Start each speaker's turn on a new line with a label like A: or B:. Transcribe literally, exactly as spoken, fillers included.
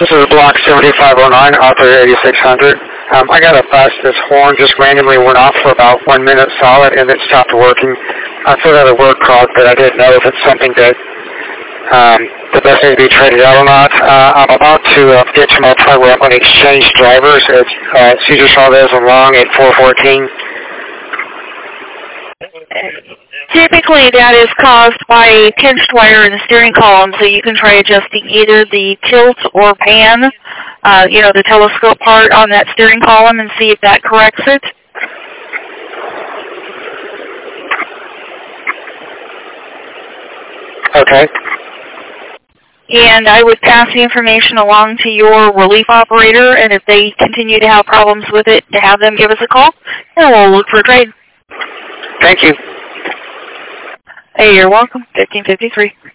A: This is block seventy-five oh nine, operator eighty-six hundred. Um, I got a bus that's horn just randomly went off for about one minute solid and it stopped working. I filled out a word card, but I didn't know if it's something that um, the bus needs to be traded out or not. Uh, I'm about to uh, get to my point where I'm going to exchange drivers. It's uh, Cesar Chavez and Long at four fourteen.
B: Typically, that is caused by a pinched wire in the steering column, so you can try adjusting either the tilt or pan, uh, you know, the telescope part on that steering column and see if that corrects it.
A: Okay.
B: And I would pass the information along to your relief operator, and if they continue to have problems with it, to have them give us a call, and we'll look for a trade.
A: Thank you.
B: Hey, you're welcome. fifteen fifty-three.